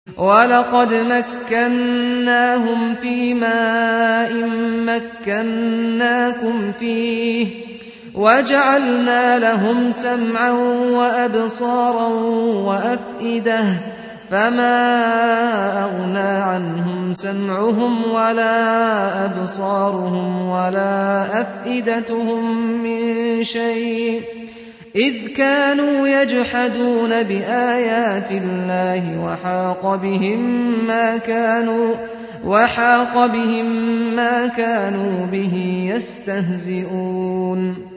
وَلَقَدْ مَكَّنَّاهُمْ فِي مَاءٍ مَّكَّنَّاكُمْ فِيهِ وَجَعَلْنَا لَهُمْ سَمْعًا وَأَبْصَارًا وَأَفْئِدَةً فَمَا أَغْنَىٰ عَنْهُمْ سَمْعُهُمْ وَلَا أَبْصَارُهُمْ وَلَا أَفْئِدَتُهُم مِّن شَيْءٍ إِذْ كَانُوا يَجْحَدُونَ بِآيَاتِ اللَّهِ وَحَاقَ بِهِم مَّا كَانُوا بِهِ يَسْتَهْزِئُونَ